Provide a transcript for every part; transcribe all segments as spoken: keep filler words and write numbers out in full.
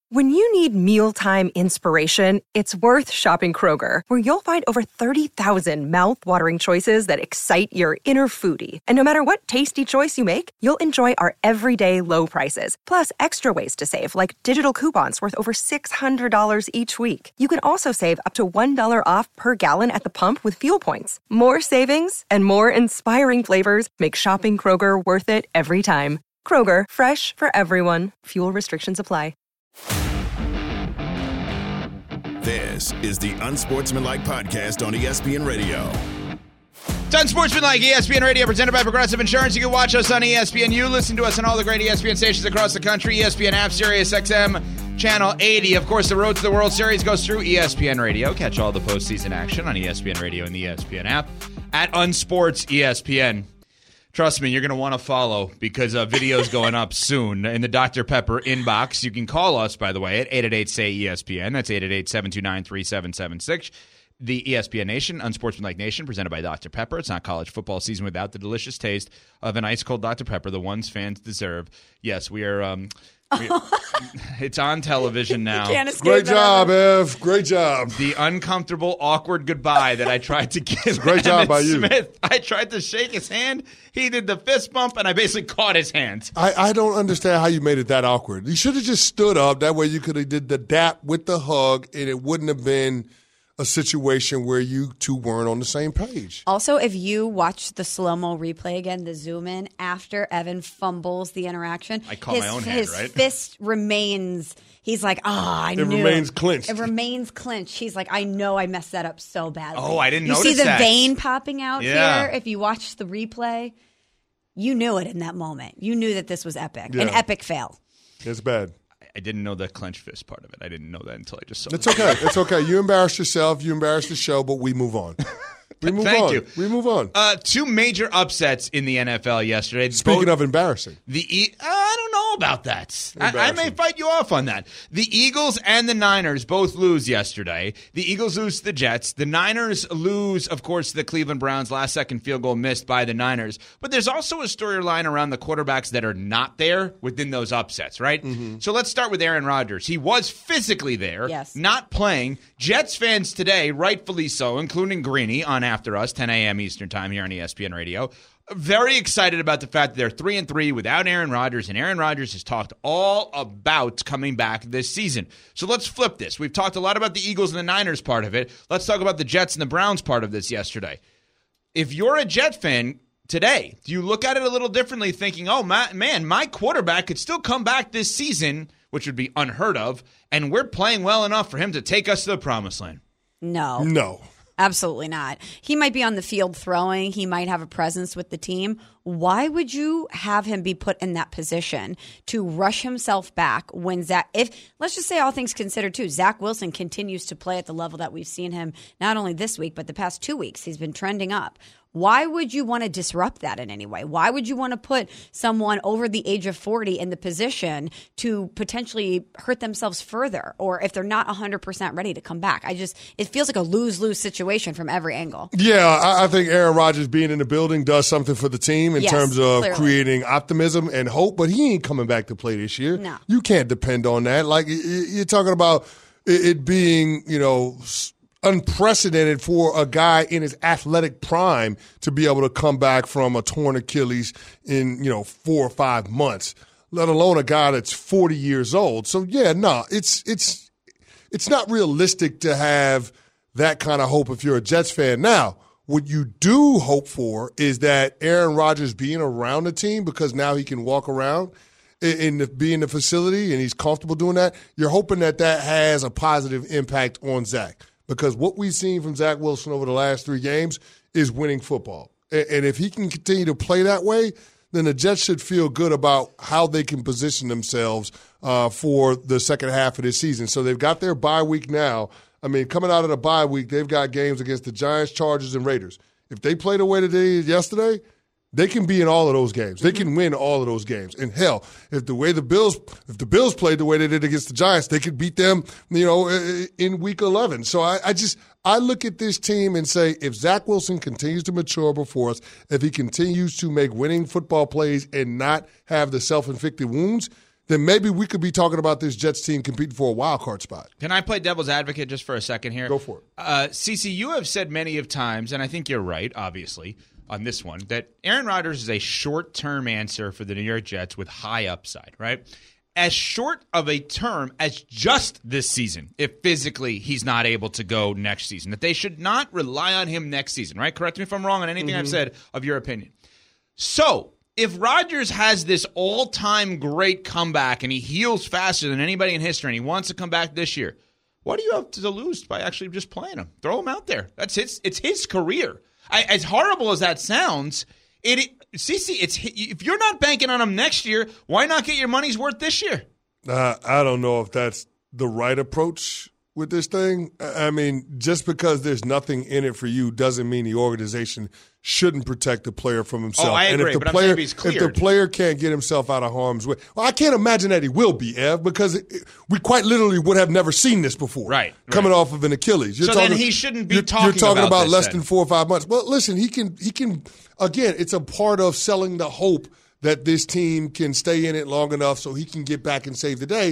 When you need mealtime inspiration, it's worth shopping Kroger, where you'll find over thirty thousand mouth-watering choices that excite your inner foodie. And no matter what tasty choice you make, you'll enjoy our everyday low prices, plus extra ways to save, like digital coupons worth over six hundred dollars each week. You can also save up to one dollar off per gallon at the pump with fuel points. More savings and more inspiring flavors make shopping Kroger worth it every time. Kroger, fresh for everyone. Fuel restrictions apply. This is the Unsportsmanlike Podcast on E S P N Radio. It's Unsportsmanlike, E S P N Radio, presented by Progressive Insurance. You can watch us on E S P N U, listen to us on all the great E S P N stations across the country, E S P N app, Sirius X M, Channel eighty. Of course, the road to the World Series goes through E S P N Radio. Catch all the postseason action on E S P N Radio and the E S P N app at Unsports E S P N. Trust me, you're going to want to follow because a video's going up soon in the Doctor Pepper inbox. You can call us, by the way, at eight eight eight, S A Y, E S P N. That's eight eight eight, seven two nine, three seven seven six. The E S P N Nation, Unsportsmanlike Nation, presented by Doctor Pepper. It's not college football season without the delicious taste of an ice-cold Doctor Pepper, the ones fans deserve. Yes, we are... Um, we, it's on television now. Great job, Ev. Great job. The uncomfortable, awkward goodbye that I tried to give Great job by you. Smith. I tried to shake his hand. He did the fist bump, and I basically caught his hand. I, I don't understand how you made it that awkward. You should have just stood up. That way you could have did the dap with the hug, and it wouldn't have been a situation where you two weren't on the same page. Also, if you watch the slow-mo replay again, the zoom in, after Evan fumbles the interaction, I caught his, my own hand, his right? fist remains, he's like, oh, I it knew. It remains clinched. It remains clinched. He's like, I know I messed that up so badly. Oh, I didn't you notice see the that. vein popping out Yeah. here? If you watch the replay, you knew it in that moment. You knew that this was epic. Yeah. An epic fail. It's bad. I didn't know the clenched fist part of it. I didn't know that until I just saw it. It's okay. It's okay. You embarrassed yourself. You embarrassed the show, but we move on. We move Thank on. you. We move on. Uh, two major upsets in the N F L yesterday. Speaking Both, of embarrassing. the e- uh, I don't know about that. I, I may Embarrassing. fight you off on that. The Eagles and the Niners both lose yesterday. The Eagles lose to the Jets. The Niners lose, of course, to the Cleveland Browns. Last second field goal missed by the Niners. But there's also a storyline around the quarterbacks that are not there within those upsets, right? Mm-hmm. So let's start with Aaron Rodgers. He was physically there, Yes. not playing. Jets fans today, rightfully so, including Greeny on After Us, ten a.m. Eastern Time here on E S P N Radio, very excited about the fact that they're three and three without Aaron Rodgers, and Aaron Rodgers has talked all about coming back this season. So let's flip this. We've talked a lot about the Eagles and the Niners part of it. Let's talk about the Jets and the Browns part of this yesterday. If you're a Jet fan today, do you look at it a little differently, thinking, oh, my, man, my quarterback could still come back this season, which would be unheard of, and we're playing well enough for him to take us to the promised land? No. No. Absolutely not. He might be on the field throwing. He might have a presence with the team. Why would you have him be put in that position to rush himself back when Zach, if let's just say all things considered too, Zach Wilson continues to play at the level that we've seen him not only this week, but the past two weeks. He's been trending up. Why would you want to disrupt that in any way? Why would you want to put someone over the age of forty in the position to potentially hurt themselves further, or if they're not one hundred percent ready to come back? I just, it feels like a lose-lose situation from every angle. Yeah, I, I think Aaron Rodgers being in the building does something for the team in Yes, terms of clearly. creating optimism and hope, but he ain't coming back to play this year. No. You can't depend on that. Like, y- y- you're talking about it it being, you know, s- unprecedented for a guy in his athletic prime to be able to come back from a torn Achilles in, you know, four or five months, let alone a guy that's forty years old. So, yeah, no, it's it's it's not realistic to have that kind of hope if you're a Jets fan. Now, what you do hope for is that Aaron Rodgers being around the team, because now he can walk around in the, be in the facility and he's comfortable doing that. You're hoping that that has a positive impact on Zach, because what we've seen from Zach Wilson over the last three games is winning football. And if he can continue to play that way, then the Jets should feel good about how they can position themselves uh, for the second half of this season. So they've got their bye week now. I mean, coming out of the bye week, they've got games against the Giants, Chargers, and Raiders. If they play the way that they did yesterday, they can be in all of those games. They can win all of those games. And hell, if the way the Bills, if the Bills played the way they did against the Giants, they could beat them, you know, in week eleven. So I, I just, I look at this team and say, if Zach Wilson continues to mature before us, if he continues to make winning football plays and not have the self-inflicted wounds, then maybe we could be talking about this Jets team competing for a wild card spot. Can I play devil's advocate just for a second here? Go for it. Uh, Cece, you have said many of times, and I think you're right, obviously, on this one, that Aaron Rodgers is a short-term answer for the New York Jets with high upside, right? As short of a term as just this season, if physically he's not able to go next season, that they should not rely on him next season, right? Correct me if I'm wrong on anything mm-hmm. I've said of your opinion. So, if Rodgers has this all-time great comeback and he heals faster than anybody in history and he wants to come back this year, what do you have to lose by actually just playing him? Throw him out there. That's his. It's his career. I, as horrible as that sounds, it, it Cece, it's if you're not banking on him next year, why not get your money's worth this year? Uh, I don't know if that's the right approach with this thing. I mean, just because there's nothing in it for you doesn't mean the organization shouldn't protect the player from himself. Oh, I agree, and if the but player, I'm saying if he's cleared. If the player can't get himself out of harm's way, well, I can't imagine that he will be, Ev, because it, it, we quite literally would have never seen this before. Right. Coming right. off of an Achilles. You're so talking, then he shouldn't be you're, talking You're talking about, about this less then. than four or five months. Well, listen, he can, he can, again, it's a part of selling the hope that this team can stay in it long enough so he can get back and save the day.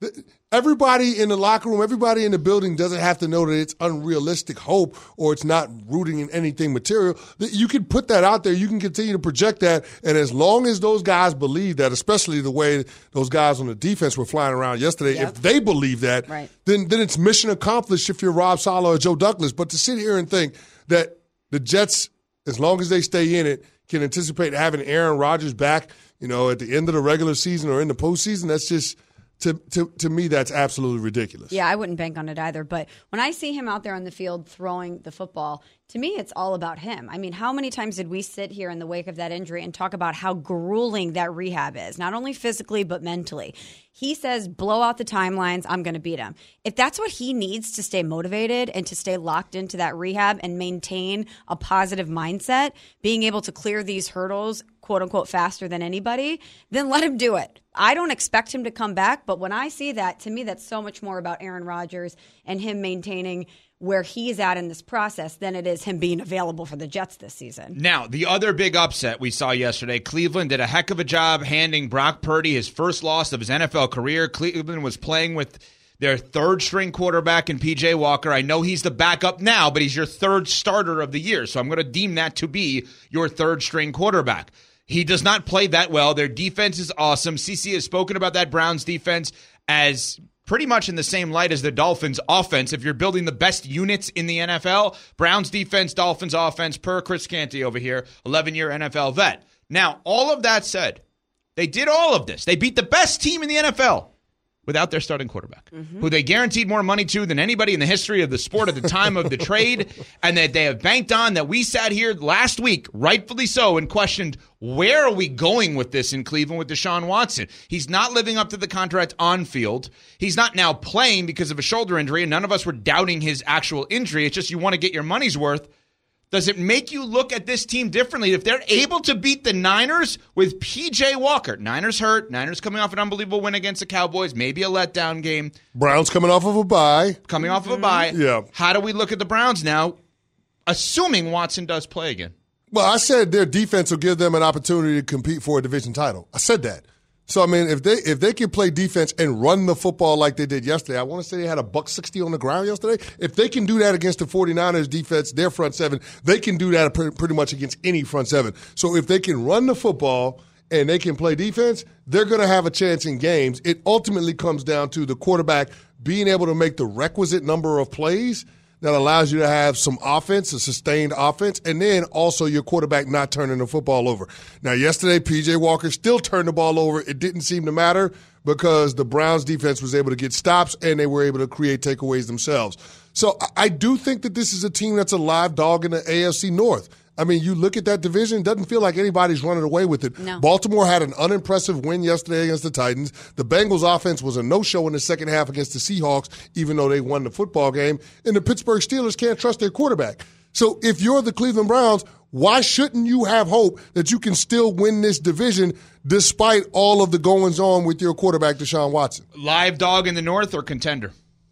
Everybody in the locker room, everybody in the building doesn't have to know that it's unrealistic hope or it's not rooting in anything material. You can put that out there. You can continue to project that. And as long as those guys believe that, especially the way those guys on the defense were flying around yesterday, yep. if they believe that, right. then, then it's mission accomplished if you're Rob Saleh or Joe Douglas. But to sit here and think that the Jets, as long as they stay in it, can anticipate having Aaron Rodgers back, you know, at the end of the regular season or in the postseason, that's just – To, to to me, that's absolutely ridiculous. Yeah, I wouldn't bank on it either. But when I see him out there on the field throwing the football, to me, it's all about him. I mean, how many times did we sit here in the wake of that injury and talk about how grueling that rehab is, not only physically but mentally? He says, blow out the timelines, I'm going to beat him. If that's what he needs to stay motivated and to stay locked into that rehab and maintain a positive mindset, being able to clear these hurdles, quote unquote, faster than anybody, then let him do it. I don't expect him to come back, but when I see that, to me, that's so much more about Aaron Rodgers and him maintaining where he's at in this process than it is him being available for the Jets this season. Now, the other big upset we saw yesterday, Cleveland did a heck of a job handing Brock Purdy his first loss of his N F L career. Cleveland was playing with their third-string quarterback in P J Walker. I know he's the backup now, but he's your third starter of the year, so I'm going to deem that to be your third-string quarterback. He does not play that well. Their defense is awesome. C C has spoken about that Browns defense as pretty much in the same light as the Dolphins offense. If you're building the best units in the N F L, Browns defense, Dolphins offense, per Chris Canty over here, eleven-year N F L vet. Now, all of that said, they did all of this. They beat the best team in the N F L without their starting quarterback, mm-hmm. who they guaranteed more money to than anybody in the history of the sport at the time of the trade, and that they have banked on, that we sat here last week, rightfully so, and questioned, where are we going with this in Cleveland with Deshaun Watson? He's not living up to the contract on field. He's not now playing because of a shoulder injury, and none of us were doubting his actual injury. It's just you want to get your money's worth. Does it make you look at this team differently if they're able to beat the Niners with P J Walker? Niners hurt. Niners coming off an unbelievable win against the Cowboys. Maybe a letdown game. Browns coming off of a bye. Coming off of a bye. Yeah. How do we look at the Browns now, assuming Watson does play again? Well, I said their defense will give them an opportunity to compete for a division title. I said that. So, I mean, if they if they can play defense and run the football like they did yesterday, I want to say they had a buck sixty on the ground yesterday. If they can do that against the 49ers defense, their front seven, they can do that pretty much against any front seven. So if they can run the football and they can play defense, they're going to have a chance in games. It ultimately comes down to the quarterback being able to make the requisite number of plays that allows you to have some offense, a sustained offense, and then also your quarterback not turning the football over. Now, yesterday, P J Walker still turned the ball over. It didn't seem to matter because the Browns defense was able to get stops and they were able to create takeaways themselves. So I do think that this is a team that's a live dog in the A F C North. I mean, you look at that division, it doesn't feel like anybody's running away with it. No. Baltimore had an unimpressive win yesterday against the Titans. The Bengals offense was a no-show in the second half against the Seahawks, even though they won the football game. And the Pittsburgh Steelers can't trust their quarterback. So if you're the Cleveland Browns, why shouldn't you have hope that you can still win this division despite all of the goings-on with your quarterback, Deshaun Watson? Live dog in the North or contender?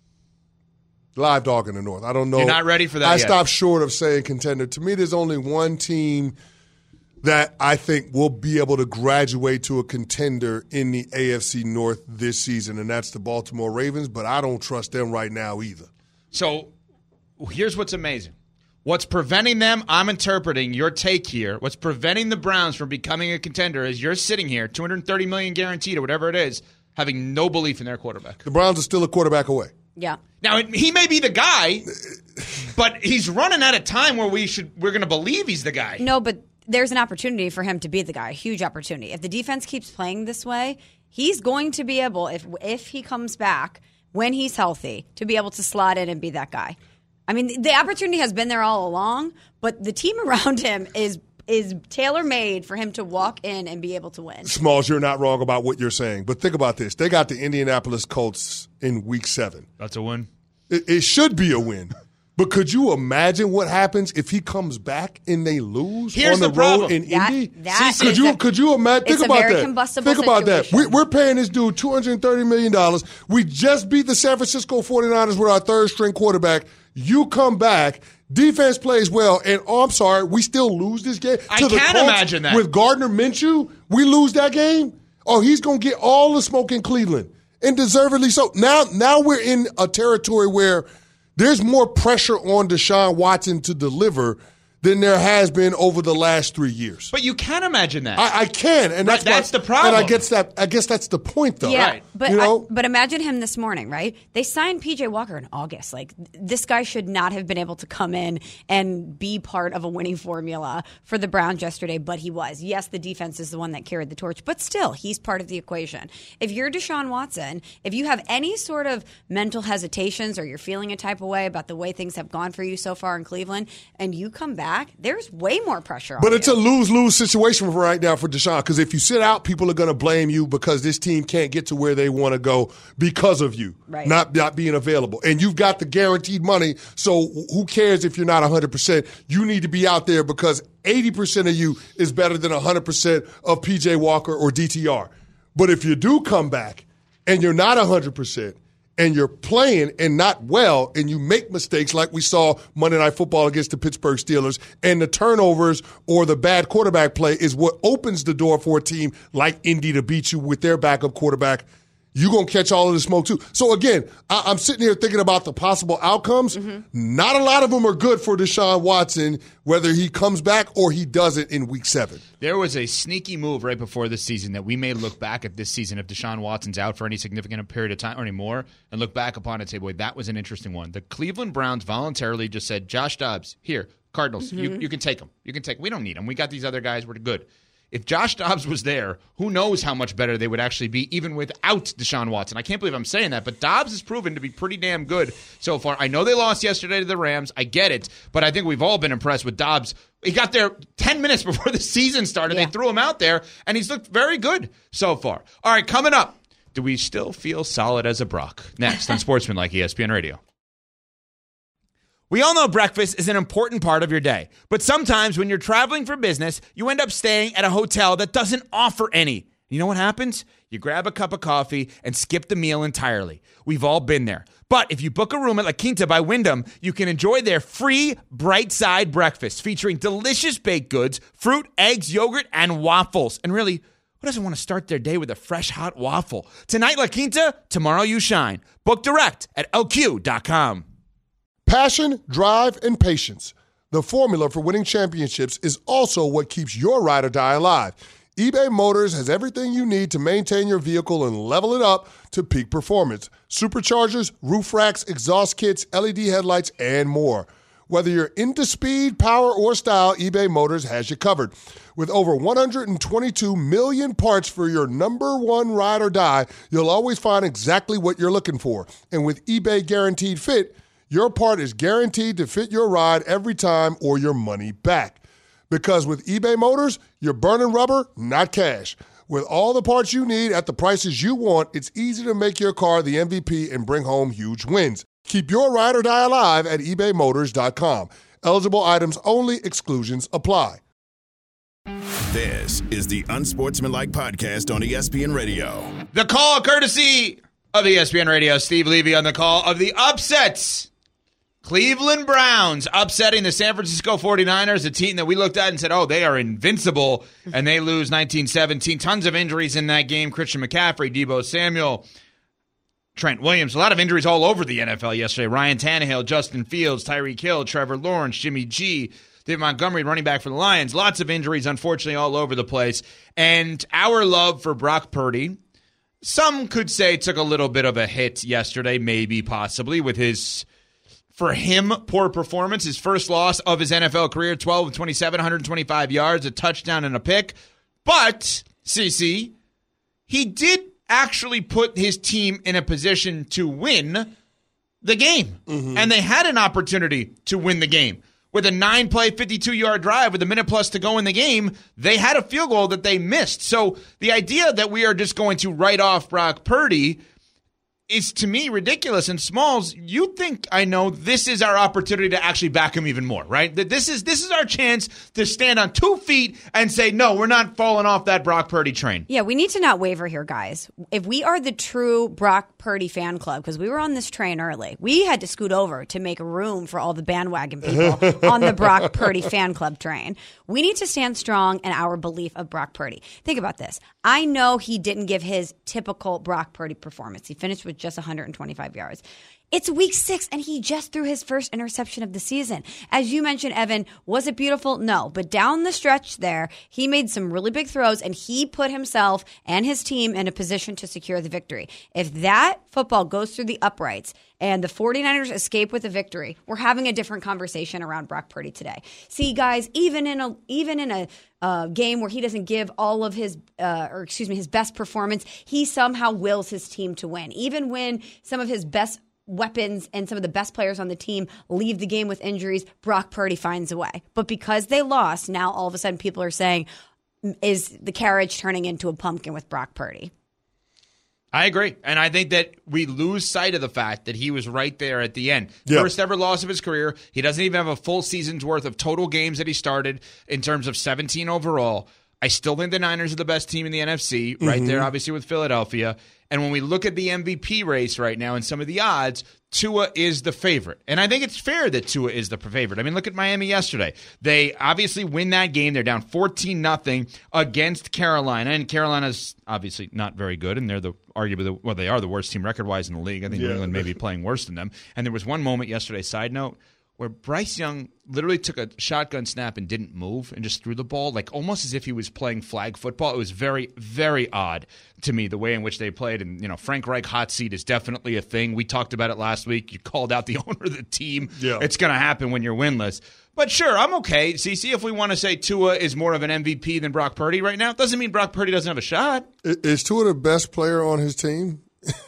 Live dog in the North. I don't know. You're not ready for that I yet. stopped short of saying contender. To me, there's only one team that I think will be able to graduate to a contender in the A F C North this season, and that's the Baltimore Ravens, but I don't trust them right now either. So here's what's amazing. What's preventing them, I'm interpreting your take here, what's preventing the Browns from becoming a contender is you're sitting here, two hundred thirty million dollars guaranteed or whatever it is, having no belief in their quarterback. The Browns are still a quarterback away. Yeah. Now, he may be the guy, but he's running at a time where we should, we're going to believe he's the guy. No, but there's an opportunity for him to be the guy, a huge opportunity. If the defense keeps playing this way, he's going to be able, if if he comes back when he's healthy, to be able to slot in and be that guy. I mean, the opportunity has been there all along, but the team around him is is tailor-made for him to walk in and be able to win. Smalls, you're not wrong about what you're saying, but think about this. They got the Indianapolis Colts in week seven. That's a win. It, it should be a win. But could you imagine what happens if he comes back and they lose Here's on the, the problem. road in That- Indy? that could is you a- could you imagine? Think it's a about very that. combustible Think about that. situation. We, we're paying this dude two hundred thirty million dollars. We just beat the San Francisco forty-niners with our third string quarterback. You come back, defense plays well, and oh, I'm sorry, we still lose this game. I to the can't Colts imagine that. with Gardner Minshew. We lose that game. Oh, he's gonna get all the smoke in Cleveland, and deservedly so. Now, now we're in a territory where there's more pressure on Deshaun Watson to deliver than there has been over the last three years. But you can imagine that. I, I can, and that's, Right, that's why- the problem. And I guess that I guess that's the point, though. Yeah, Right. but You know? I, but imagine him this morning, right? They signed P J Walker in August. Like th- this guy should not have been able to come in and be part of a winning formula for the Browns yesterday, but he was. Yes, the defense is the one that carried the torch, but still, he's part of the equation. If you're Deshaun Watson, if you have any sort of mental hesitations or you're feeling a type of way about the way things have gone for you so far in Cleveland, and you come back, there's way more pressure on But you. it's a lose-lose situation for right now for Deshaun, because if you sit out, people are going to blame you because this team can't get to where they want to go because of you Right. not, not being available. And you've got the guaranteed money, so who cares if you're not one hundred percent? You need to be out there because eighty percent of you is better than one hundred percent of P J Walker or D T R. But if you do come back and you're not one hundred percent, and you're playing and not well, and you make mistakes like we saw Monday Night Football against the Pittsburgh Steelers, and the turnovers or the bad quarterback play is what opens the door for a team like Indy to beat you with their backup quarterback, you're going to catch all of the smoke too. So again, I- I'm sitting here thinking about the possible outcomes. Mm-hmm. Not a lot of them are good for Deshaun Watson, whether he comes back or he doesn't in week seven. There was a sneaky move right before this season that we may look back at this season if Deshaun Watson's out for any significant period of time or anymore and look back upon it and say, boy, that was an interesting one. The Cleveland Browns voluntarily just said, Josh Dobbs, here, Cardinals, Mm-hmm. you, you can take him. You can take him. We don't need him. We got these other guys. We're good. If Josh Dobbs was there, who knows how much better they would actually be even without Deshaun Watson. I can't believe I'm saying that, but Dobbs has proven to be pretty damn good so far. I know they lost yesterday to the Rams. I get it, but I think we've all been impressed with Dobbs. He got there ten minutes before the season started. Yeah. They threw him out there, and he's looked very good so far. All right, coming up, do we still feel solid as a Brock? Next on Sportsmanlike E S P N Radio. We all know breakfast is an important part of your day, but sometimes when you're traveling for business, you end up staying at a hotel that doesn't offer any. You know what happens? You grab a cup of coffee and skip the meal entirely. We've all been there. But if you book a room at La Quinta by Wyndham, you can enjoy their free Bright Side breakfast featuring delicious baked goods, fruit, eggs, yogurt, and waffles. And really, who doesn't want to start their day with a fresh hot waffle? Tonight, La Quinta, tomorrow you shine. Book direct at L Q dot com. Passion, drive, and patience. The formula for winning championships is also what keeps your ride or die alive. eBay Motors has everything you need to maintain your vehicle and level it up to peak performance. Superchargers, roof racks, exhaust kits, L E D headlights, and more. Whether you're into speed, power, or style, eBay Motors has you covered. With over one hundred twenty-two million parts for your number one ride or die, you'll always find exactly what you're looking for. And with eBay Guaranteed Fit, your part is guaranteed to fit your ride every time or your money back. Because with eBay Motors, you're burning rubber, not cash. With all the parts you need at the prices you want, it's easy to make your car the M V P and bring home huge wins. Keep your ride or die alive at ebay motors dot com. Eligible items only. Exclusions apply. This is the Unsportsmanlike Podcast on E S P N Radio. The call courtesy of E S P N Radio. Steve Levy on the call of the upsets Cleveland Browns upsetting the San Francisco forty-niners, a team that we looked at and said, oh, they are invincible, and they lose nineteen seventeen. Tons of injuries in that game. Christian McCaffrey, Deebo Samuel, Trent Williams. A lot of injuries all over the N F L yesterday. Ryan Tannehill, Justin Fields, Tyreek Hill, Trevor Lawrence, Jimmy G, David Montgomery, running back for the Lions. Lots of injuries, unfortunately, all over the place. And our love for Brock Purdy, some could say took a little bit of a hit yesterday, maybe, possibly, with his... For him, poor performance, his first loss of his N F L career, twelve of twenty-seven, one hundred twenty-five yards, a touchdown and a pick. But, C C, he did actually put his team in a position to win the game. Mm-hmm. And they had an opportunity to win the game. With a nine-play, fifty-two-yard drive with a minute plus to go in the game, they had a field goal that they missed. So the idea that we are just going to write off Brock Purdy is, to me, ridiculous. And Smalls, you think, I know, this is our opportunity to actually back him even more, right? That this is this is our chance to stand on two feet and say, no, we're not falling off that Brock Purdy train. Yeah, we need to not waver here, guys. If we are the true Brock Purdy fan club, because we were on this train early, we had to scoot over to make room for all the bandwagon people on the Brock Purdy fan club train. We need to stand strong in our belief of Brock Purdy. Think about this. I know he didn't give his typical Brock Purdy performance. He finished with just one hundred twenty-five yards. It's week six, and he just threw his first interception of the season. As you mentioned, Evan, was it beautiful? No. But down the stretch there, he made some really big throws, and he put himself and his team in a position to secure the victory. If that football goes through the uprights and the forty-niners escape with a victory, we're having a different conversation around Brock Purdy today. See, guys, even in a even in a uh, game where he doesn't give all of his, uh, or excuse me, his best performance, he somehow wills his team to win. Even when some of his best weapons and some of the best players on the team leave the game with injuries, Brock Purdy finds a way. But because they lost, now all of a sudden people are saying, is the carriage turning into a pumpkin with Brock Purdy? I agree. And I think that we lose sight of the fact that he was right there at the end. Yep. First ever loss of his career. He doesn't even have a full season's worth of total games that he started in terms of seventeen overall. I still think the Niners are the best team in the N F C, right mm-hmm. there, obviously, with Philadelphia. And when we look at the M V P race right now and some of the odds, Tua is the favorite. And I think it's fair that Tua is the favorite. I mean, look at Miami yesterday. They obviously win that game. They're down fourteen nothing against Carolina. And Carolina's obviously not very good, and they're the arguably the, well, they are the worst team record-wise in the league. I think yeah. New England may be playing worse than them. And there was one moment yesterday, side note, where Bryce Young literally took a shotgun snap and didn't move and just threw the ball, like almost as if he was playing flag football. It was very, very odd to me, the way in which they played. And, you know, Frank Reich hot seat is definitely a thing. We talked about it last week. You called out the owner of the team. Yeah. It's going to happen when you're winless. But sure, I'm okay. C C, if we want to say Tua is more of an M V P than Brock Purdy right now, doesn't mean Brock Purdy doesn't have a shot. Is Tua the best player on his team?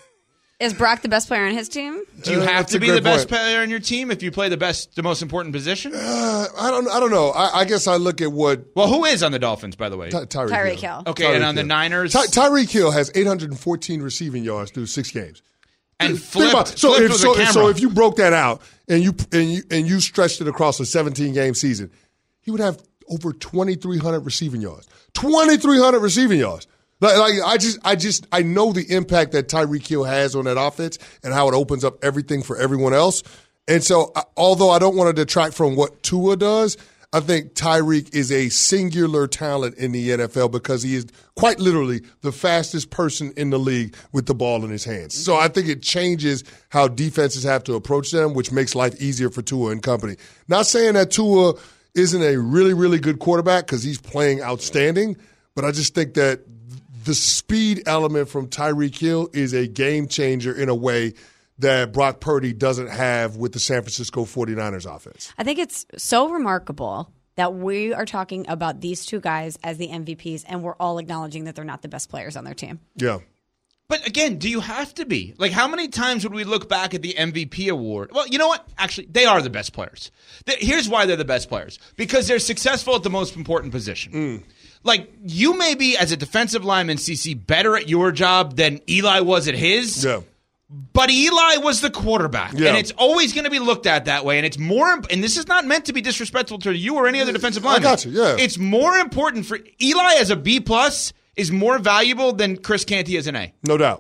Is Brock the best player on his team? Do you have uh, to be the best point. player on your team if you play the best, the most important position? Uh, I don't. I don't know. I, I guess I look at what. Well, who is on the Dolphins, by the way? Ty- Tyreek, Tyreek Hill. Hill. Okay, Tyreek and on Hill. the Niners, Ty- Tyreek Hill has eight hundred fourteen receiving yards through six games. And flipped, so, flipped if, with so, the camera. so if you broke that out and you and you and you stretched it across a seventeen game season, he would have over twenty-three hundred receiving yards. twenty-three hundred receiving yards. Like, like I just, I just, I know the impact that Tyreek Hill has on that offense and how it opens up everything for everyone else. And so, I, although I don't want to detract from what Tua does, I think Tyreek is a singular talent in the N F L because he is quite literally the fastest person in the league with the ball in his hands. So I think it changes how defenses have to approach them, which makes life easier for Tua and company. Not saying that Tua isn't a really, really good quarterback because he's playing outstanding, but I just think that the speed element from Tyreek Hill is a game changer in a way that Brock Purdy doesn't have with the San Francisco forty-niners offense. I think it's so remarkable that we are talking about these two guys as the M V Ps, and we're all acknowledging that they're not the best players on their team. Yeah. But again, do you have to be? Like, how many times would we look back at the M V P award? Well, you know what? Actually, they are the best players. Here's why they're the best players. Because they're successful at the most important position. Mm. Like, you may be, as a defensive lineman, C C, better at your job than Eli was at his. Yeah. But Eli was the quarterback. Yeah. And it's always going to be looked at that way. And it's more, and this is not meant to be disrespectful to you or any other defensive lineman. I got you, yeah. It's more important for Eli as a B plus is more valuable than Chris Canty as an A. No doubt.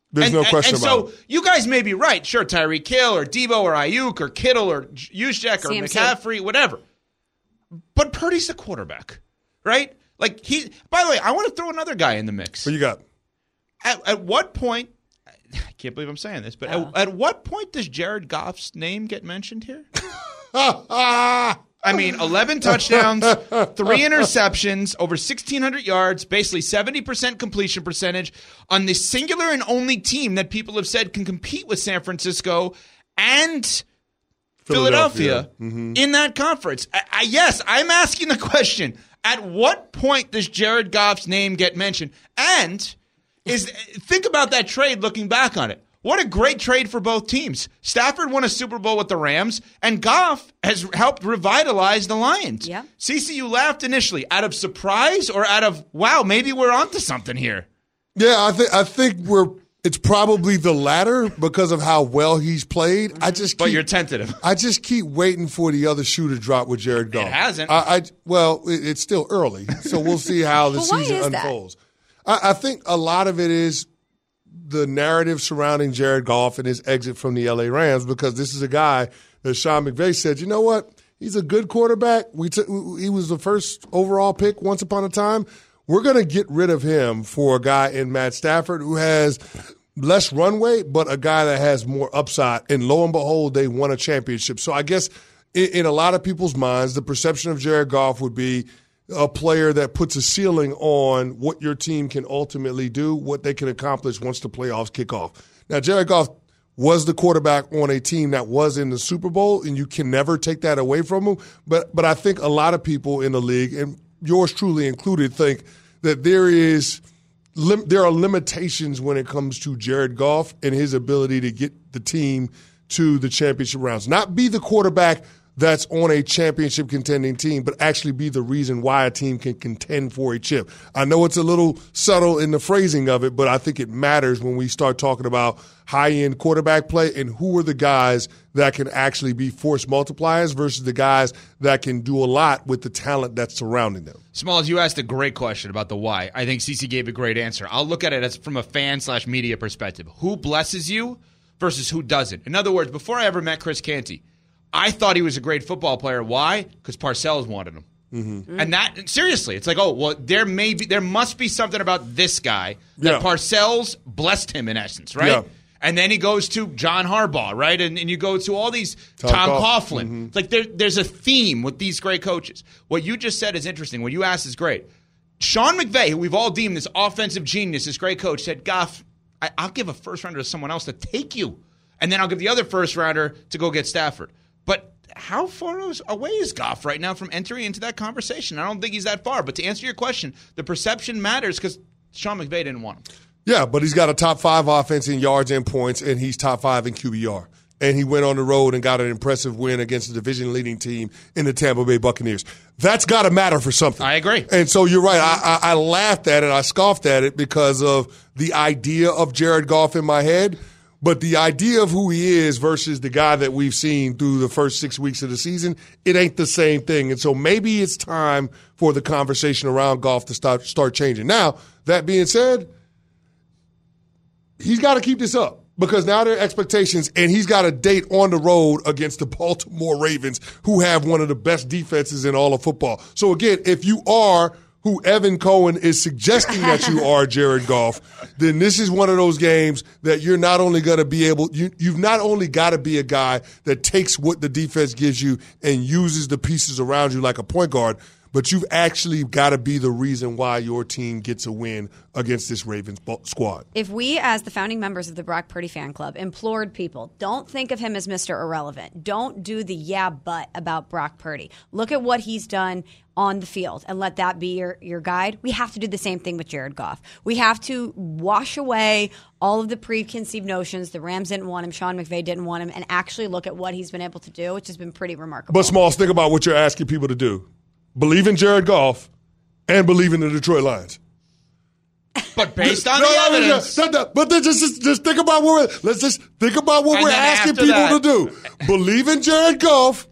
There's and, no question and, and about so it. you guys may be right. Sure, Tyreek Hill or Debo or Ayuk or Kittle or Juszczyk or C M C. McCaffrey, whatever. But Purdy's the quarterback, right? Like he. By the way, I want to throw another guy in the mix. What you got? At, at what point? I can't believe I'm saying this, but Oh. at, at what point does Jared Goff's name get mentioned here? I mean, eleven touchdowns, three interceptions, over sixteen hundred yards, basically seventy percent completion percentage on the singular and only team that people have said can compete with San Francisco and Philadelphia, Philadelphia. Mm-hmm. in that conference. I, I, yes, I'm asking the question, at what point does Jared Goff's name get mentioned? And is think about that trade looking back on it. What a great trade for both teams. Stafford won a Super Bowl with the Rams, and Goff has helped revitalize the Lions. Yeah. Cece, you laughed initially. Out of surprise or out of, wow, maybe we're onto something here? Yeah, I think I think we're. It's probably the latter because of how well he's played. I just keep, But you're tentative. I just keep waiting for the other shoe to drop with Jared Goff. It hasn't. I, I well, it, it's still early, so we'll see how the Well, why season is that? unfolds. I, I think a lot of it is the narrative surrounding Jared Goff and his exit from the L A Rams, because this is a guy that Sean McVay said, you know what, he's a good quarterback. We took, he was the first overall pick once upon a time. We're going to get rid of him for a guy in Matt Stafford who has less runway, but a guy that has more upside. And lo and behold, they won a championship. So I guess in, in a lot of people's minds, the perception of Jared Goff would be a player that puts a ceiling on what your team can ultimately do, what they can accomplish once the playoffs kick off. Now, Jared Goff was the quarterback on a team that was in the Super Bowl, and you can never take that away from him. But but I think a lot of people in the league, and yours truly included, think that there is lim- there are limitations when it comes to Jared Goff and his ability to get the team to the championship rounds. Not be the quarterback that's on a championship contending team, but actually be the reason why a team can contend for a chip. I know it's a little subtle in the phrasing of it, but I think it matters when we start talking about high-end quarterback play and who are the guys that can actually be force multipliers versus the guys that can do a lot with the talent that's surrounding them. Smalls, you asked a great question about the why. I think Cece gave a great answer. I'll look at it as from a fan slash media perspective. Who blesses you versus who doesn't? In other words, before I ever met Chris Canty, I thought he was a great football player. Why? Because Parcells wanted him. Mm-hmm. And that, seriously, it's like, oh, well, there may be, there must be something about this guy that Yeah. Parcells blessed him in essence, right? Yeah. And then he goes to John Harbaugh, right? And, and you go to all these Tom Tom, Cough- Coughlin. Mhm. It's like there, there's a theme with these great coaches. What you just said is interesting. What you asked is great. Sean McVay, who we've all deemed this offensive genius, this great coach, said, Goff, I, I'll give a first rounder to someone else to take you. And then I'll give the other first rounder to go get Stafford. But how far away is Goff right now from entering into that conversation? I don't think he's that far. But to answer your question, the perception matters because Sean McVay didn't want him. Yeah, but he's got a top five offense in yards and points, and he's top five in Q B R. And he went on the road and got an impressive win against a division-leading team in the Tampa Bay Buccaneers. That's got to matter for something. I agree. And so you're right. I, I, I laughed at it. I scoffed at it because of the idea of Jared Goff in my head. But the idea of who he is versus the guy that we've seen through the first six weeks of the season, it ain't the same thing. And so maybe it's time for the conversation around Goff to start start changing. Now, that being said, he's got to keep this up because now there are expectations, and he's got a date on the road against the Baltimore Ravens, who have one of the best defenses in all of football. So, again, if you are who Evan Cohen is suggesting that you are, Jared Goff, then this is one of those games that you're not only going to be able you, – you've not only got to be a guy that takes what the defense gives you and uses the pieces around you like a point guard, but you've actually got to be the reason why your team gets a win against this Ravens squad. If we, as the founding members of the Brock Purdy fan club, implored people, don't think of him as Mister Irrelevant. Don't do the yeah, but about Brock Purdy. Look at what he's done on the field and let that be your, your guide. We have to do the same thing with Jared Goff. We have to wash away all of the preconceived notions. The Rams didn't want him. Sean McVay didn't want him, and actually look at what he's been able to do, which has been pretty remarkable. But, Smalls, think about what you're asking people to do. Believe in Jared Goff and believe in the Detroit Lions. But based on no, the no, evidence. No, no, but just, just just think about what we're, let's just think about what And we're then asking after people that- to do. Believe in Jared Goff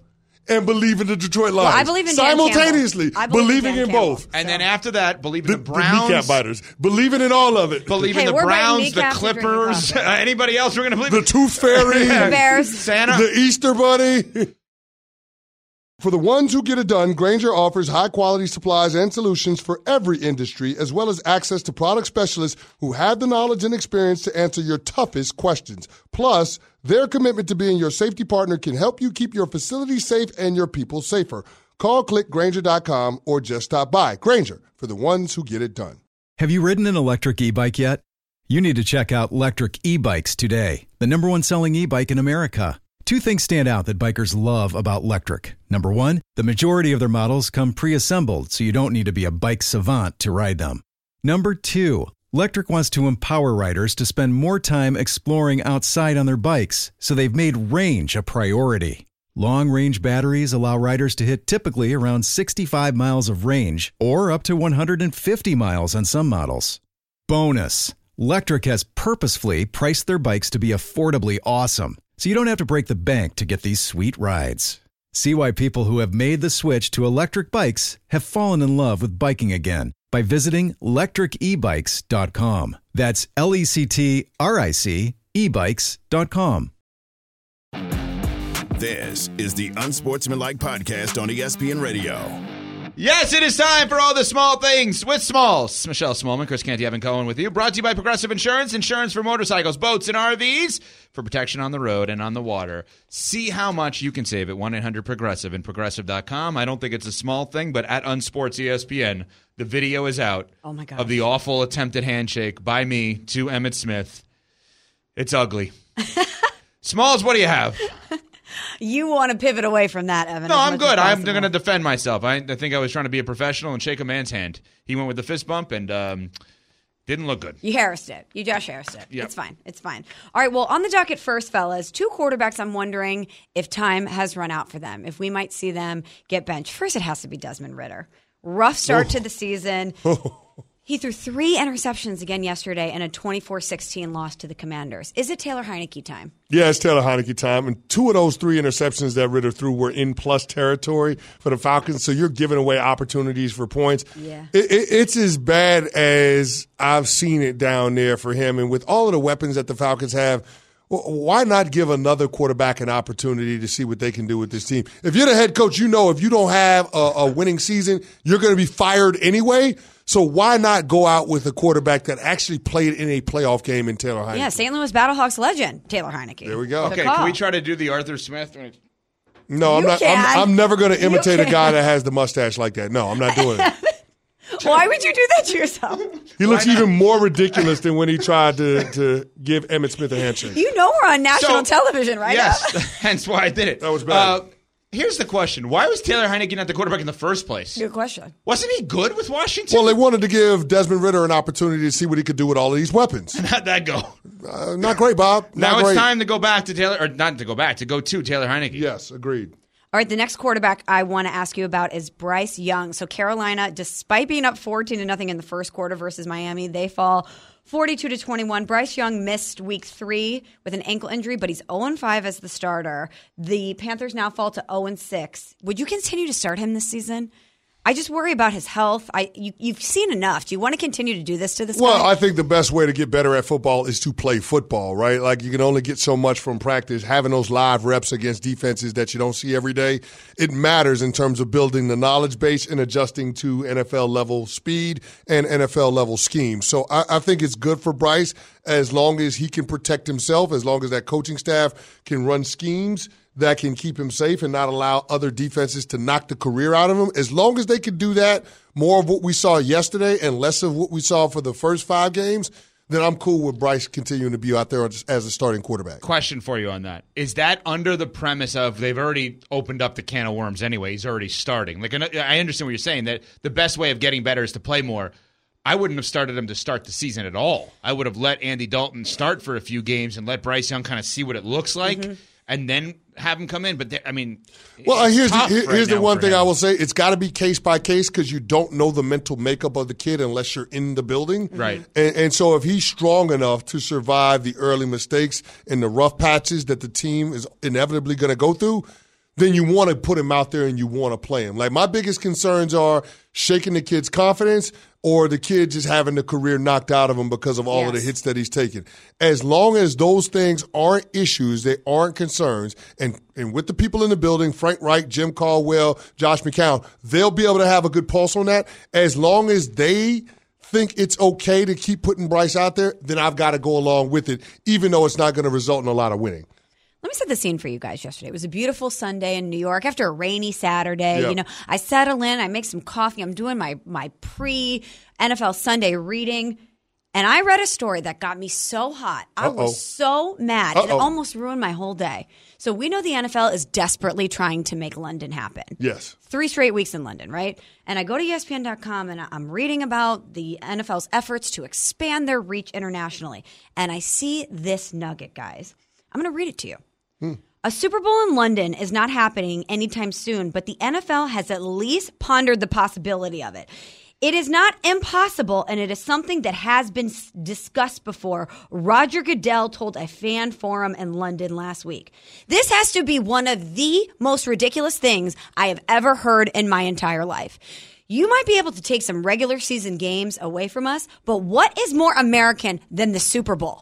and believe in the Detroit Lions. Well, I believe in Dan simultaneously I believe believing in, in Dan both. And so. then after that, believe in The, the Browns. the kneecap biters. Believing in all of it. Believe Hey, in the we're Browns, biting the kneecaps and drinking Clippers. coffee. Uh, anybody else we're going to believe The in? Tooth Fairy. The Bears. Santa. The Easter Bunny. For the ones who get it done, Grainger offers high-quality supplies and solutions for every industry, as well as access to product specialists who have the knowledge and experience to answer your toughest questions. Plus, their commitment to being your safety partner can help you keep your facility safe and your people safer. Call, click Grainger dot com, or just stop by. Grainger, for the ones who get it done. Have you ridden an electric e-bike yet? You need to check out Lectric E-Bikes today, the number one selling e-bike in America. Two things stand out that bikers love about Lectric. Number one, the majority of their models come pre-assembled, so you don't need to be a bike savant to ride them. Number two, Lectric wants to empower riders to spend more time exploring outside on their bikes, so they've made range a priority. Long-range batteries allow riders to hit typically around sixty-five miles of range, or up to one hundred fifty miles on some models. Bonus, Lectric has purposefully priced their bikes to be affordably awesome, so you don't have to break the bank to get these sweet rides. See why people who have made the switch to electric bikes have fallen in love with biking again by visiting lectric e bikes dot com. That's L E C T R I C e bikes dot com. This is the Unsportsmanlike Podcast on E S P N Radio. Yes, it is time for all the small things with Smalls. Michelle Smallman, Chris Canty, Evan Cohen with you. Brought to you by Progressive Insurance. Insurance for motorcycles, boats, and R Vs for protection on the road and on the water. See how much you can save at one eight hundred progressive and progressive dot com. I don't think it's a small thing, but at Unsports E S P N, the video is out Oh my gosh. of the awful attempted handshake by me to Emmitt Smith. It's ugly. Smalls, what do you have? You want to pivot away from that, Evan. No, as I'm much good. as I'm possible. going to defend myself. I, I think I was trying to be a professional and shake a man's hand. He went with the fist bump and um, didn't look good. You Harrised it. You Josh Harrised it. Yep. It's fine. It's fine. All right. Well, on the docket first, fellas, two quarterbacks. I'm wondering if time has run out for them. If we might see them get benched. First, it has to be Desmond Ridder. Rough start to the season. He threw three interceptions again yesterday in a twenty-four sixteen loss to the Commanders. Is it Taylor Heineke time? Yeah, it's Taylor Heineke time. And two of those three interceptions that Ridder threw were in plus territory for the Falcons. So you're giving away opportunities for points. Yeah. It, it, it's as bad as I've seen it down there for him. And with all of the weapons that the Falcons have, why not give another quarterback an opportunity to see what they can do with this team? If you're the head coach, you know if you don't have a, a winning season, you're going to be fired anyway. So why not go out with a quarterback that actually played in a playoff game in Taylor Heineke? Yeah, Saint Louis Battlehawks legend, Taylor Heineke. There we go. Good Okay, call. can we try to do the Arthur Smith? No, I'm You not. can. I'm, I'm never going to You imitate a can. guy that has the mustache like that. No, I'm not doing it. Why would you do that to yourself? He looks even more ridiculous than when he tried to, to give Emmitt Smith a handshake. You know we're on national So- television right Yes, now. hence why I did it. That was bad. Uh, here's the question. Why was Taylor Heineke not the quarterback in the first place? Good question. Wasn't he good with Washington? Well, they wanted to give Desmond Ridder an opportunity to see what he could do with all of these weapons. How'd that go? Uh, not great, Bob. Not Now great. it's time to go back to Taylor, or not to go back, to go to Taylor Heineke. Yes, agreed. All right, the next quarterback I want to ask you about is Bryce Young. So Carolina, despite being up fourteen to nothing in the first quarter versus Miami, they fall forty-two to twenty-one. Bryce Young missed week three with an ankle injury, but he's oh and five as the starter. The Panthers now fall to oh and six. Would you continue to start him this season? I just worry about his health. I you, You've seen enough. Do you want to continue to do this to this Well, guy? I think the best way to get better at football is to play football, right? Like you can only get so much from practice. Having those live reps against defenses that you don't see every day, it matters in terms of building the knowledge base and adjusting to N F L level speed and N F L level scheme. So I, I think it's good for Bryce as long as he can protect himself, as long as that coaching staff can run schemes that can keep him safe and not allow other defenses to knock the career out of him. As long as they can do that, more of what we saw yesterday and less of what we saw for the first five games, then I'm cool with Bryce continuing to be out there as a starting quarterback. Question for you on that. Is that under the premise of they've already opened up the can of worms anyway? He's already starting. Like I understand what you're saying, that the best way of getting better is to play more. I wouldn't have started him to start the season at all. I would have let Andy Dalton start for a few games and let Bryce Young kind of see what it looks like. Mm-hmm. And then have him come in. But, I mean, well, here's the, tough here, right here's the now one for thing him. I will say. It's got to be case by case because you don't know the mental makeup of the kid unless you're in the building. Right. And, and so if he's strong enough to survive the early mistakes and the rough patches that the team is inevitably going to go through, then you want to put him out there and you want to play him. Like, my biggest concerns are shaking the kid's confidence or the kid just having the career knocked out of him because of all yes. of the hits that he's taken. As long as those things aren't issues, they aren't concerns, and, and with the people in the building, Frank Reich, Jim Caldwell, Josh McCown, they'll be able to have a good pulse on that. As long as they think it's okay to keep putting Bryce out there, then I've got to go along with it, even though it's not going to result in a lot of winning. Let me set the scene for you guys yesterday. It was a beautiful Sunday in New York after a rainy Saturday. Yep. You know, I settle in, I make some coffee, I'm doing my, my pre-N F L Sunday reading, and I read a story that got me so hot. I Uh-oh. was so mad. Uh-oh. It almost ruined my whole day. So we know the N F L is desperately trying to make London happen. Yes. Three straight weeks in London, right? And I go to E S P N dot com and I'm reading about the N F L's efforts to expand their reach internationally. And I see this nugget, guys. I'm going to read it to you. Hmm. A Super Bowl in London is not happening anytime soon, but the N F L has at least pondered the possibility of it. It is not impossible, and it is something that has been discussed before, Roger Goodell told a fan forum in London last week. This has to be one of the most ridiculous things I have ever heard in my entire life. You might be able to take some regular season games away from us, but what is more American than the Super Bowl?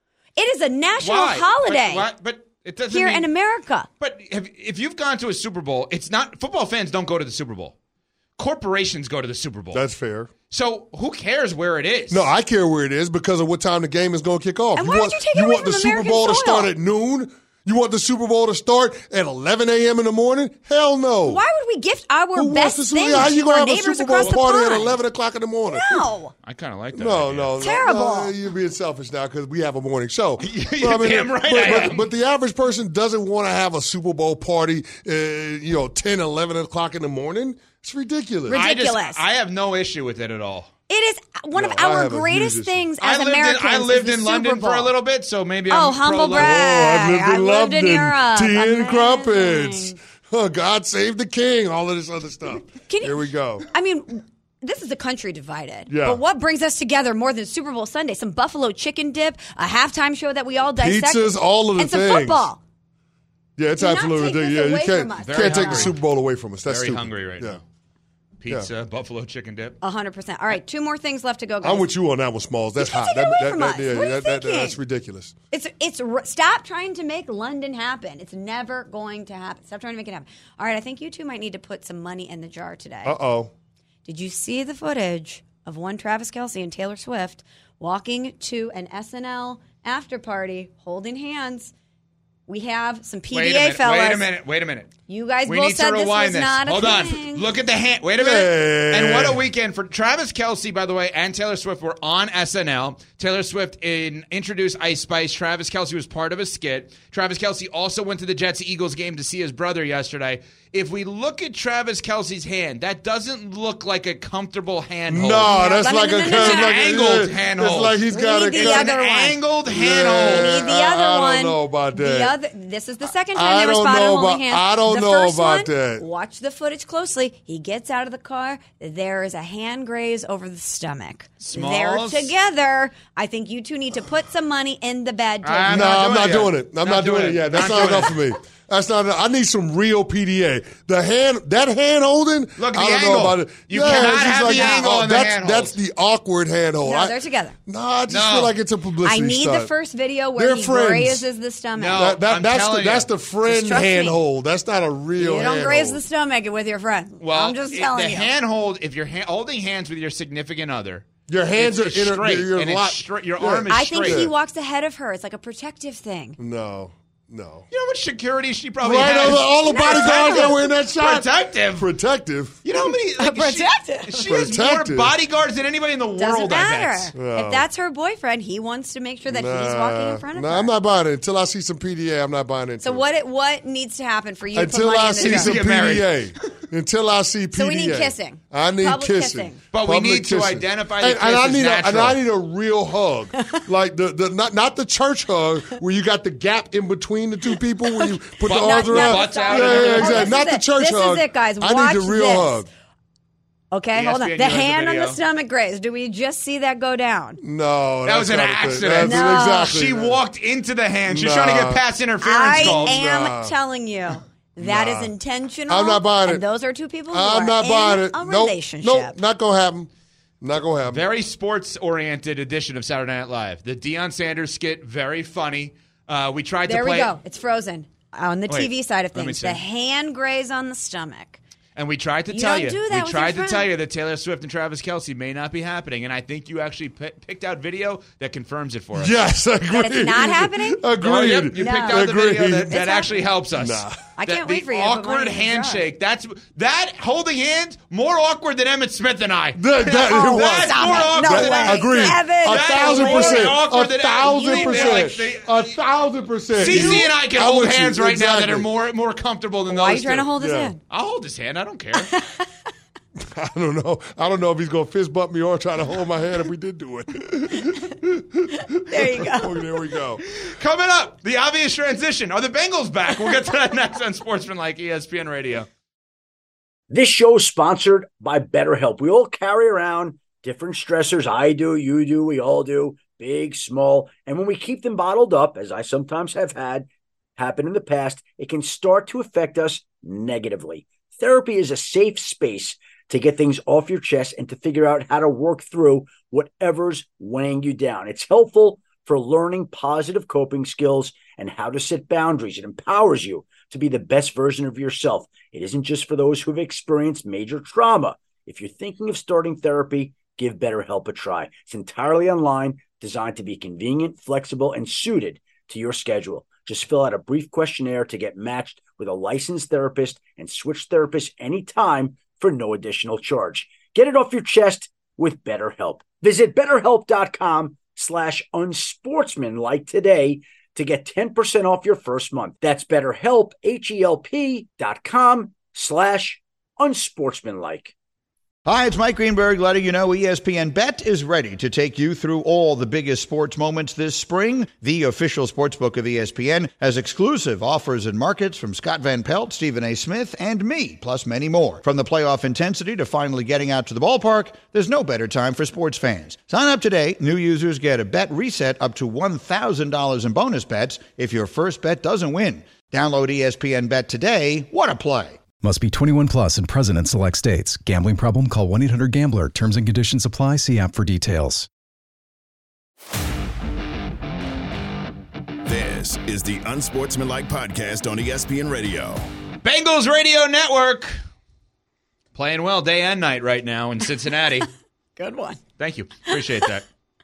It is a national Why? holiday. But, but it doesn't here mean, in America. But if, if you've gone to a Super Bowl, it's not football fans don't go to the Super Bowl. Corporations go to the Super Bowl. That's fair. So who cares where it is? No, I care where it is because of what time the game is going to kick off. And you why want, would you take it you away want from the Super American Bowl to soil? start at noon? You want the Super Bowl to start at eleven a.m. in the morning? Hell no. Why would we gift our Who best wants to things How you to our gonna have a neighbors Super Bowl across the party pond? at eleven o'clock in the morning? No. I kind of like that. No, idea. no, no. Terrible. No, you're being selfish now because we have a morning show. You're But, damn right but, I but, am. but the average person doesn't want to have a Super Bowl party, uh, you know, ten, eleven o'clock in the morning. It's ridiculous. Ridiculous. I, Ridiculous. just, I have no issue with it at all. It is one No, of I our have a greatest huge things I as lived Americans. in, I lived is in the London Super Bowl. for a little bit, so maybe Oh, I'm humble pro-London. brag. Oh, I've lived in I've lived London. in Europe. Tea and Amazing. crumpets. Oh, God save the king. All of this other stuff. Can you- Here we go. I mean, this is a country divided. Yeah. But what brings us together more than Super Bowl Sunday? Some buffalo chicken dip, a halftime show that we all dissect. Pizzas, all of the and some things. football. Yeah, it's Do not absolutely take this ridiculous. Yeah, away you can't, from us. can't Very take the hungry. Super Bowl away from us. That's Very stupid. hungry right yeah. now. Pizza, buffalo chicken dip. A hundred percent. All right, two more things left to go, guys. I'm with you on that one, Smalls. That's You can't hot. take it That, away that, from that, us. yeah, What are you that, that, thinking? that's ridiculous. It's it's stop trying to make London happen. It's never going to happen. Stop trying to make it happen. All right, I think you two might need to put some money in the jar today. Uh oh. Did you see the footage of one Travis Kelce and Taylor Swift walking to an S N L after party holding hands? We have some P D A, Wait a minute. fellas. Wait a minute. Wait a minute. You guys We both need said to this rewind was this. not a Hold thing. on. Look at the hand. Wait a minute. Hey. And what a weekend for Travis Kelce, by the way, and Taylor Swift were on S N L. Taylor Swift in, introduced Ice Spice. Travis Kelce was part of a skit. Travis Kelce also went to the Jets-Eagles game to see his brother yesterday. If we look at Travis Kelce's hand, that doesn't look like a comfortable handhold. No, that's no, no, like no, a no, kind no, of no. like a- Angled yeah, handhold. It's like he's We got need a the It's kind an other one. angled Yeah. handhold. We need the I- other I don't one. know about that. The other. This is the second time I they were don't spotted know holding about- hands. I don't the know first about one, that. Watch the footage closely. He gets out of the car. There is a hand graze over the stomach. Smalls. They're together. I think you two need to put some money in the bad table. I'm No, not I'm doing not it doing yet. it. I'm not, Not doing doing it it. yet. That's Not not doing enough for me. That's not enough. I need some real P D A. The hand, that hand holding. Look at I the don't angle. know about it. You Yeah, cannot it's just have like, the angle oh, on the that's, handhold. That's the awkward handhold. No, I- they're together. No, I just No. feel like it's a publicity I need stunt. the first video where They're he friends. grazes the stomach. No. That, that, I'm that's the, telling that's you. the friend Just trust me. handhold. That's not a real You don't handhold. graze the stomach with your friend. Well, I'm just it- telling the you. handhold, if you're ha- holding hands with your significant other, Your hands it's, are it's inter- straight, you're and locked- it's straight. Your Yeah. arm is I think straight. he walks ahead of her. It's like a protective thing. No, no. You know what security she probably Right, has? all the, all the bodyguards that were in that shot. Protective. Protective. You know how many? Like, Protective. She, she has more Protective. bodyguards than anybody in the Doesn't world. I matter. bet. No. If that's her boyfriend, he wants to make sure that he's walking in front of nah, her. I'm not buying it until I see some P D A. I'm not buying it. So what it, what needs to happen for you to Until put money I in the see jar? some Get P D married. A. Until I see P D A. So we need kissing. I need Public kissing. kissing. But we Public need to kissing. identify the and, and I kiss as need a, and natural. I need a real hug, like the, the not not the church hug where you got the gap in between the two people where you put the But- arms Not- around. not Butts the out yeah, and yeah, everything. exactly. Oh, this not is the it. church This is hug. it, guys. I Watch need the real this. hug. Okay, hold on. E S P N The has a hand on the video. stomach graze. Do we just see that go down? No, That that's was an not the thing. accident. That's No. exactly. She walked into the hand. She's trying to get Nah. past interference I calls. am Nah. telling you, That Nah. is intentional. I'm not buying and it. those are two people who I'm are not in buying it. a Nope. relationship. Nope. Not gonna happen. Not gonna happen. Very sports-oriented edition of Saturday Night Live. The Deion Sanders skit, very funny. Uh, we tried There to play we go. It's Frozen. On the Wait, T V side of let me things, see. the hand graze on the stomach. And we tried to You tell don't you. do that we with tried your to friend. tell you that Taylor Swift and Travis Kelce may not be happening, and I think you actually p- picked out video that confirms it for us. Yes, agreed. That it's not happening? Agreed. Oh, yep, you No. picked out the Agreed. video that, It's that actually happening. helps us. Nah. I That- can't wait the for you to put awkward money in the jar. handshake. That's that holding hands more awkward than Emmett Smith and I. That, that, Oh, it was. That's stop more it. awkward No than way. Emmett Agreed. Smith. Evan. A That thousand is more percent. awkward A than- thousand you- percent. like, they- A thousand percent. C C You- and I can I'm hold with you. hands right now that Exactly. are more more comfortable than Why are those you trying two. to hold his Yeah. hand? I'll hold his hand. I don't care. I don't know. I don't know if he's gonna fist bump me or try to hold my hand if we did do it. There you go. Oh, there we go. Coming up, the obvious transition. Are the Bengals back? We'll get to that next on Sportsmanlike E S P N Radio. This show is sponsored by BetterHelp. We all carry around different stressors. I do, you do, we all do, big, small. And when we keep them bottled up, as I sometimes have had happen in the past, it can start to affect us negatively. Therapy is a safe space to get things off your chest and to figure out how to work through whatever's weighing you down. It's helpful for learning positive coping skills and how to set boundaries. It empowers you to be the best version of yourself. It isn't just for those who have experienced major trauma. If you're thinking of starting therapy, give BetterHelp a try. It's entirely online, designed to be convenient, flexible, and suited to your schedule. Just fill out a brief questionnaire to get matched with a licensed therapist and switch therapists anytime for no additional charge. Get it off your chest with BetterHelp. Visit BetterHelp.com slash unsportsmanlike today to get ten percent off your first month. That's BetterHelp, H-E-L-P dot com slash unsportsmanlike. Hi, it's Mike Greenberg letting you know E S P N Bet is ready to take you through all the biggest sports moments this spring. The official sportsbook of E S P N has exclusive offers and markets from Scott Van Pelt, Stephen A. Smith, and me, plus many more. From the playoff intensity to finally getting out to the ballpark, there's no better time for sports fans. Sign up today. New users get a bet reset up to one thousand dollars in bonus bets if your first bet doesn't win. Download E S P N Bet today. What a play. Must be twenty-one plus and present in select states. Gambling problem? Call one eight hundred gambler. Terms and conditions apply. See app for details. This is the Unsportsmanlike Podcast on E S P N Radio. Bengals Radio Network. Playing well day and night right now in Cincinnati. Good one. Thank you. Appreciate that.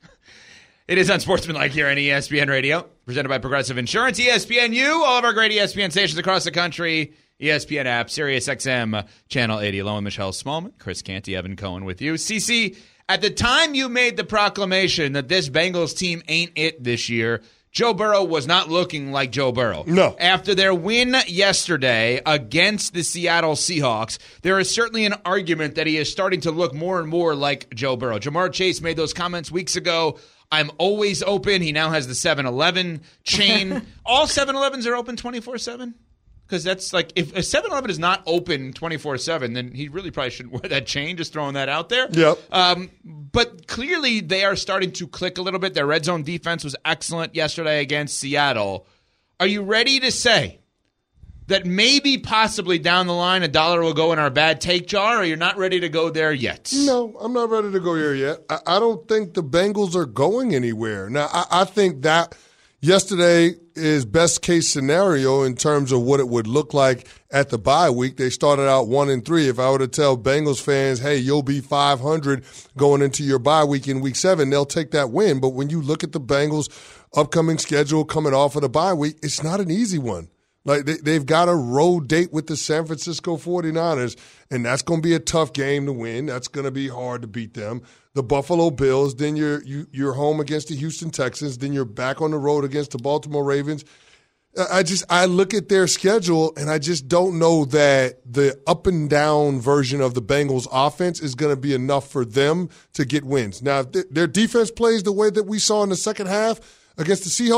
It is Unsportsmanlike here on E S P N Radio, presented by Progressive Insurance, E S P N U, all of our great E S P N stations across the country, E S P N app, Sirius X M, Channel eighty, along with Michelle Smallman, Chris Canty, Evan Cohen with you. C C, at the time you made the proclamation that this Bengals team ain't it this year, Joe Burrow was not looking like Joe Burrow. No. After their win yesterday against the Seattle Seahawks, there is certainly an argument that he is starting to look more and more like Joe Burrow. Jamar Chase made those comments weeks ago. I'm always open. He now has the seven eleven chain. All seven elevens are open twenty-four seven? Because that's like, if a seven eleven is not open twenty-four seven, then he really probably shouldn't wear that chain, just throwing that out there. Yep. Um, but clearly they are starting to click a little bit. Their red zone defense was excellent yesterday against Seattle. Are you ready to say that maybe possibly down the line a dollar will go in our bad take jar, or you're not ready to go there yet? No, I'm not ready to go here yet. I, I don't think the Bengals are going anywhere. Now, I, I think that yesterday is best case scenario in terms of what it would look like at the bye week. They started out one and three. If I were to tell Bengals fans, hey, you'll be five hundred going into your bye week in week seven, they'll take that win. But when you look at the Bengals' upcoming schedule coming off of the bye week, it's not an easy one. Like, they, they've got a road date with the San Francisco forty-niners, and that's going to be a tough game to win. That's going to be hard to beat them. The Buffalo Bills, then you're you, you're home against the Houston Texans, then you're back on the road against the Baltimore Ravens. I just I look at their schedule, and I just don't know that the up and down version of the Bengals offense is going to be enough for them to get wins. Now, if th- their defense plays the way that we saw in the second half against the Seahawks,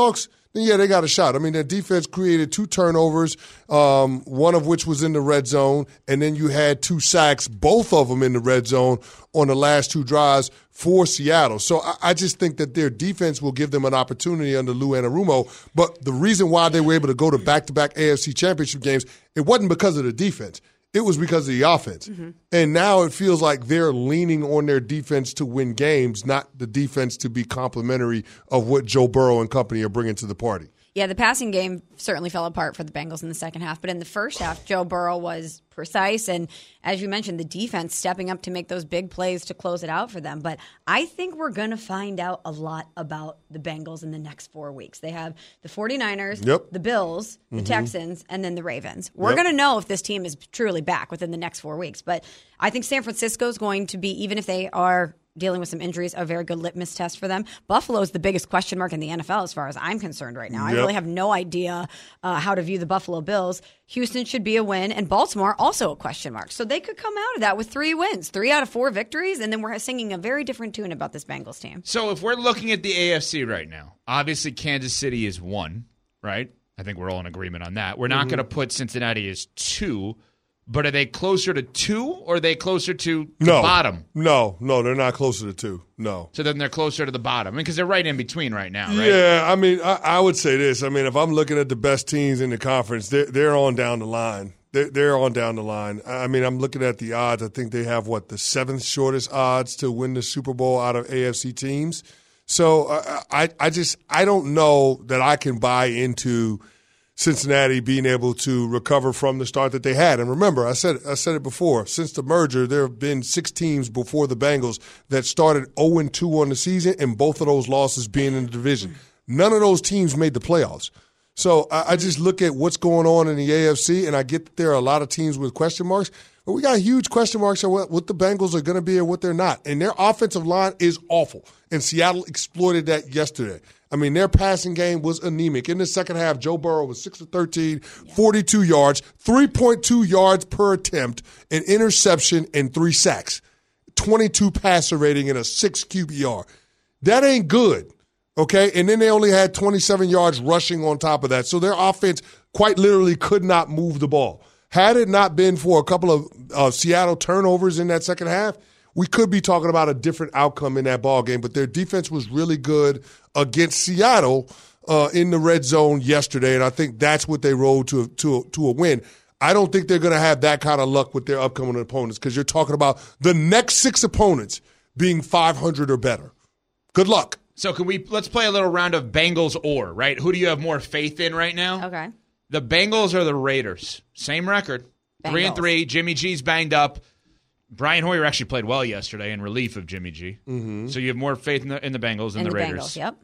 then yeah, they got a shot. I mean, their defense created two turnovers, um, one of which was in the red zone, and then you had two sacks, both of them in the red zone on the last two drives for Seattle. So I, I just think that their defense will give them an opportunity under Lou Anarumo. But the reason why they were able to go to back-to-back A F C championship games, it wasn't because of the defense. It was because of the offense. Mm-hmm. And now it feels like they're leaning on their defense to win games, not the defense to be complimentary of what Joe Burrow and company are bringing to the party. Yeah, the passing game certainly fell apart for the Bengals in the second half. But in the first half, Joe Burrow was precise. And as you mentioned, the defense stepping up to make those big plays to close it out for them. But I think we're going to find out a lot about the Bengals in the next four weeks. They have the 49ers, yep. the Bills, the mm-hmm. Texans, and then the Ravens. We're yep. going to know if this team is truly back within the next four weeks. But I think San Francisco is going to be, even if they are dealing with some injuries, a very good litmus test for them. Buffalo's the biggest question mark in the N F L as far as I'm concerned right now. Yep. I really have no idea uh, how to view the Buffalo Bills. Houston should be a win, and Baltimore also a question mark. So they could come out of that with three wins, three out of four victories, and then we're singing a very different tune about this Bengals team. So if we're looking at the A F C right now, obviously Kansas City is one, right? I think we're all in agreement on that. We're not mm-hmm. going to put Cincinnati as two. But are they closer to two, or are they closer to the no, bottom? No, no, they're not closer to two. No. So then they're closer to the bottom. I mean, because they're right in between right now, right? Yeah, I mean, I, I would say this. I mean, if I'm looking at the best teams in the conference, they're, they're on down the line. They're, they're on down the line. I mean, I'm looking at the odds. I think they have, what, the seventh shortest odds to win the Super Bowl out of A F C teams. So uh, I, I just I don't know that I can buy into Cincinnati being able to recover from the start that they had. And remember, I said I said it before, since the merger, there have been six teams before the Bengals that started oh and two on the season, and both of those losses being in the division. None of those teams made the playoffs. So I, I just look at what's going on in the A F C, and I get that there are a lot of teams with question marks, but we got huge question marks on what, what the Bengals are going to be and what they're not. And their offensive line is awful, and Seattle exploited that yesterday. I mean, their passing game was anemic. In the second half, Joe Burrow was six of thirteen, forty-two yards, three point two yards per attempt, an interception, and three sacks. twenty-two passer rating and a six Q B R. That ain't good, okay? And then they only had twenty-seven yards rushing on top of that. So their offense quite literally could not move the ball. Had it not been for a couple of uh, Seattle turnovers in that second half, we could be talking about a different outcome in that ball game. But their defense was really good against Seattle uh, in the red zone yesterday, and I think that's what they rode to to to a win. I don't think they're going to have that kind of luck with their upcoming opponents, because you're talking about the next six opponents being five hundred or better. Good luck. So can we let's play a little round of Bengals or, right? Who do you have more faith in right now? Okay. The Bengals or the Raiders? Same record. Bengals. Three and three. Jimmy G's banged up. Brian Hoyer actually played well yesterday in relief of Jimmy G. Mm-hmm. So you have more faith in the in the Bengals than in the, the Raiders. Bengals, yep.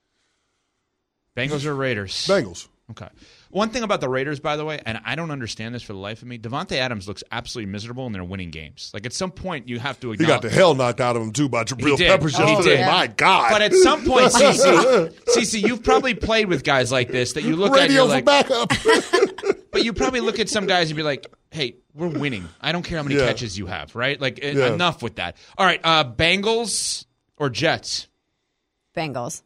Bengals or Raiders? Bengals. Okay. One thing about the Raiders, by the way, and I don't understand this for the life of me, Devontae Adams looks absolutely miserable and they're winning games. Like, at some point, you have to acknowledge. He got the hell knocked out of him, too, by Jabril Peppers oh, yesterday. Yeah. My God. But at some point, Cece, Cece, you've probably played with guys like this that you look Radio at and you're for like, backup. But you probably look at some guys and be like, hey, we're winning. I don't care how many yeah. catches you have, right? Like, yeah. enough with that. All right, uh, Bengals or Jets? Bengals.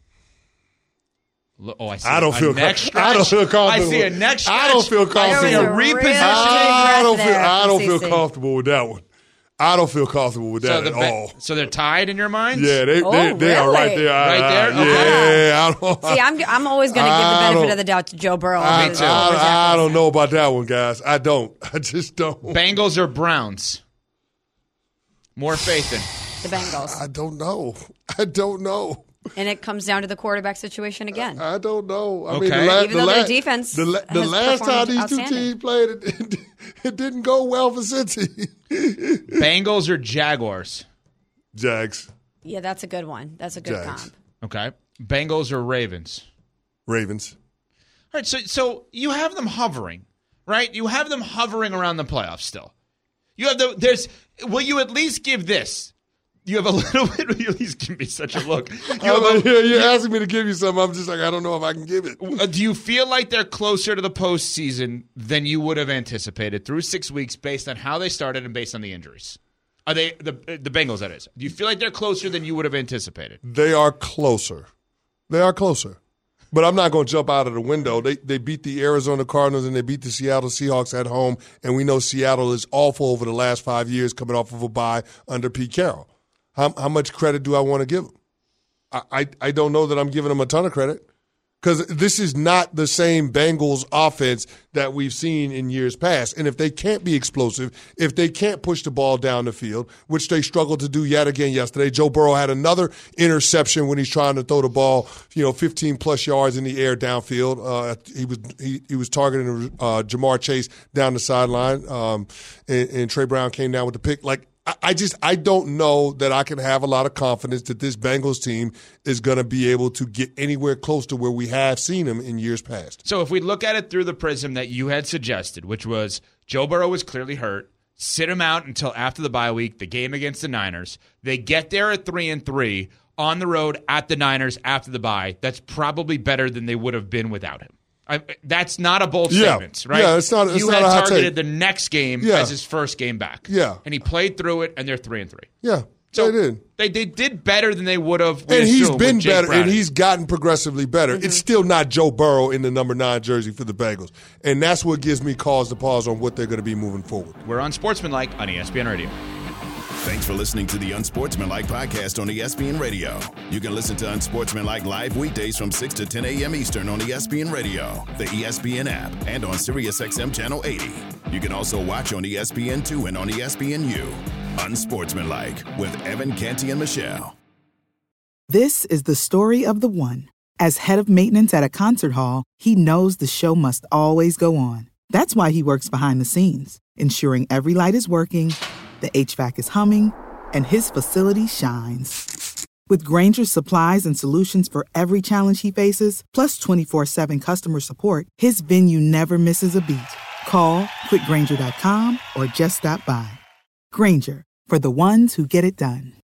Oh, I see. I don't a feel neck com- I don't feel comfortable. I see a neck stretch. I don't feel comfortable. I see a repositioning. I don't feel. there, I don't feel C C. comfortable with that one. I don't feel comfortable with that so the at ba- all. So they're tied in your mind? Yeah, they Oh, they, they are right really? there. I- Right there? I- Okay. Yeah, I don't. See, I'm I'm always going to give the I benefit don't- of the doubt to Joe Burrow. I, over- Me too. over I, Zach I don't Wilson. know about that one, guys. I don't. I just don't. Bengals or Browns? More faith in. The Bengals. I don't know. I don't know. And it comes down to the quarterback situation again. I don't know. I Okay. mean, the la- Even the though la- their defense the, la- the has last time performed these two outstanding. teams played, it, it, it didn't go well for Cincy. Bengals or Jaguars? Jags, Yeah, that's a good one. That's a good Jags. comp. Okay. Bengals or Ravens? Ravens. All right, so so you have them hovering, right? You have them hovering around the playoffs still. You have the there's. Will you at least give this? You have a little bit. Will you at least give me such a look? You have Oh, a- yeah, you're asking me to give you something. I'm just like, I don't know if I can give it. Uh, do you feel like they're closer to the postseason than you would have anticipated through six weeks based on how they started and based on the injuries? Are they the the Bengals? That is. Do you feel like they're closer than you would have anticipated? They are closer. They are closer. But I'm not going to jump out of the window. They they beat the Arizona Cardinals and they beat the Seattle Seahawks at home, and we know Seattle is awful over the last five years coming off of a bye under Pete Carroll. How, how much credit do I want to give them? I, I, I don't know that I'm giving them a ton of credit. Because this is not the same Bengals offense that we've seen in years past. And if they can't be explosive, if they can't push the ball down the field, which they struggled to do yet again yesterday, Joe Burrow had another interception when he's trying to throw the ball, you know, fifteen plus yards in the air downfield. Uh, he was he, he was targeting uh, Jamar Chase down the sideline, um, and, and Trey Brown came down with the pick. Like, I just I don't know that I can have a lot of confidence that this Bengals team is going to be able to get anywhere close to where we have seen them in years past. So if we look at it through the prism that you had suggested, which was Joe Burrow was clearly hurt, sit him out until after the bye week, the game against the Niners. They get there at three and three on the road at the Niners after the bye. That's probably better than they would have been without him. I, that's not a bold yeah. statement, right? Yeah, it's not. It's you not had a hot targeted take. the next game yeah. as his first game back. Yeah, and he played through it, and they're three and three. Yeah, so they did. They they did better than they would have. And he's been better, Browning. and he's gotten progressively better. Mm-hmm. It's still not Joe Burrow in the number nine jersey for the Bengals, and that's what gives me cause to pause on what they're going to be moving forward. We're on Sportsmanlike on E S P N Radio. Thanks for listening to the Unsportsmanlike podcast on E S P N Radio. You can listen to Unsportsmanlike live weekdays from six to ten a.m. Eastern on E S P N Radio, the E S P N app, and on SiriusXM Channel eighty. You can also watch on E S P N two and on E S P N U. Unsportsmanlike with Evan Canty and Michelle. This is the story of the one. As head of maintenance at a concert hall, he knows the show must always go on. That's why he works behind the scenes, ensuring every light is working, the H V A C is humming, and his facility shines. With Grainger's supplies and solutions for every challenge he faces, plus twenty-four seven customer support, his venue never misses a beat. Call quick grainger dot com or just stop by. Grainger, for the ones who get it done.